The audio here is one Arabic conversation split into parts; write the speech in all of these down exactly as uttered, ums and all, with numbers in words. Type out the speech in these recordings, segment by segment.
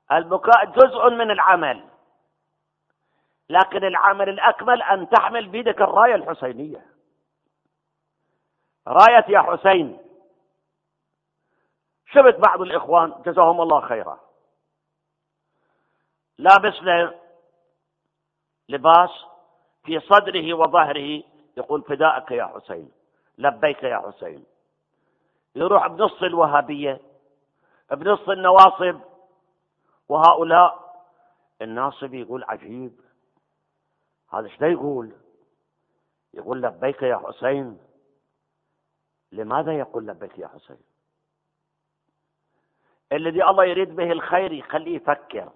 البكاء جزء من العمل، لكن العمل الأكمل أن تحمل بيدك الراية الحسينية، راية يا حسين. شفت بعض الإخوان جزاهم الله خيرا لابس له لباس في صدره وظهره يقول فداءك يا حسين، لبيك يا حسين. يروح بنص الوهابية، بنص النواصب، وهؤلاء الناصب يقول عجيب هذا ايش يقول؟ يقول لبيك يا حسين. لماذا يقول لبيك يا حسين؟ الذي الله يريد به الخير يخليه يفكر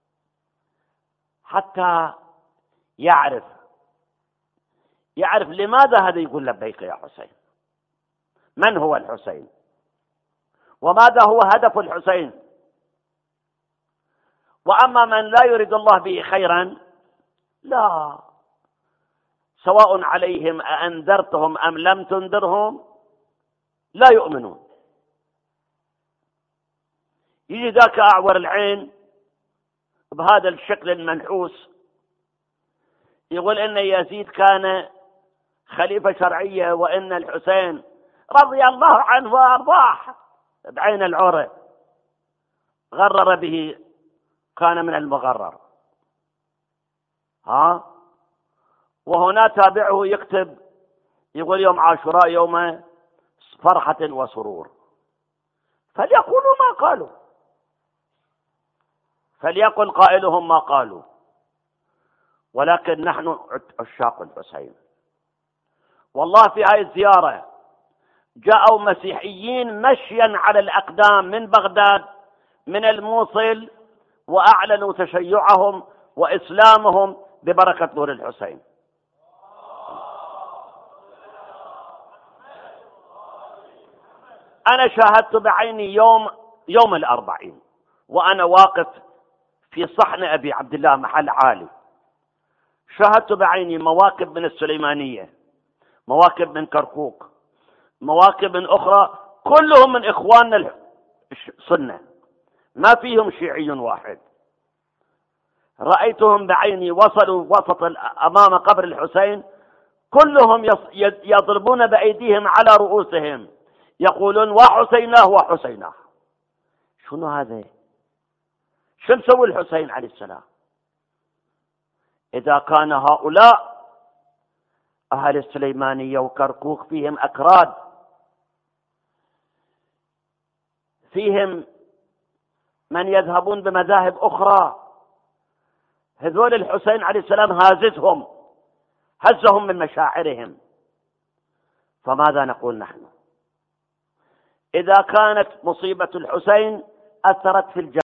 حتى يعرف يعرف لماذا هذا يقول لبيك يا حسين، من هو الحسين، وماذا هو هدف الحسين. وأما من لا يريد الله به خيرا لا، سواء عليهم أأنذرتهم أم لم تنذرهم لا يؤمنون. يجي ذاك أعور العين بهذا الشكل المنحوس يقول إن يزيد كان خليفة شرعية وإن الحسين رضي الله عنه وأرضاه بعين العورة، غرر به، كان من المغرر. ها وهنا تابعه يكتب يقول يوم عاشوراء يوم فرحة وسرور، فليقولوا ما قالوا، فليقل قائلهم ما قالوا، ولكن نحن عشاق الحسين. والله في هذه الزيارة جاءوا مسيحيين مشيا على الأقدام من بغداد من الموصل وأعلنوا تشيعهم وإسلامهم ببركة نور الحسين. أنا شاهدت بعيني يوم يوم الأربعين وأنا واقف في صحن أبي عبد الله محل عالي، شاهدت بعيني مواكب من السليمانية، مواكب من كركوك، مواكب من أخرى، كلهم من إخواننا السنة، ما فيهم شيعي واحد. رأيتهم بعيني وصلوا وسط أمام قبر الحسين، كلهم يضربون بأيديهم على رؤوسهم يقولون وحسيناه وحسيناه. شنو هذا؟ شو مسوي الحسين عليه السلام؟ إذا كان هؤلاء أهل السليمانية وكركوك فيهم أكراد، فيهم من يذهبون بمذاهب أخرى، هذول الحسين عليه السلام هازتهم، هزهم من مشاعرهم، فماذا نقول نحن؟ إذا كانت مصيبة الحسين أثرت في الجنة